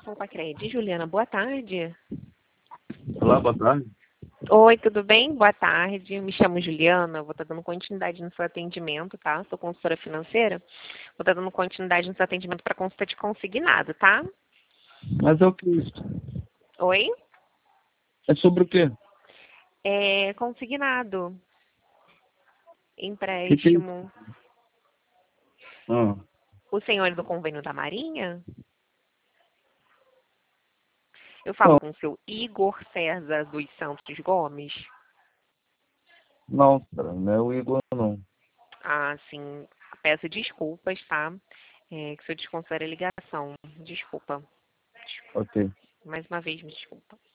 Fala com a Cred. Juliana, boa tarde. Olá, boa tarde. Oi, tudo bem? Boa tarde. Me chamo Juliana, vou estar dando continuidade no seu atendimento, tá? Sou consultora financeira. Vou estar dando continuidade no seu atendimento para consulta de consignado, tá? Mas é o que isso? Oi? É sobre o quê? É consignado. Que é Empréstimo. Ah, O senhor é do convênio da Marinha? Eu falo não, com o seu Igor César dos Santos Gomes. não, cara, não é o Igor, não. Ah, sim. Peço desculpas, tá? Que se eu desconsiderar a ligação. Desculpa. Ok. Mais uma vez, me desculpa.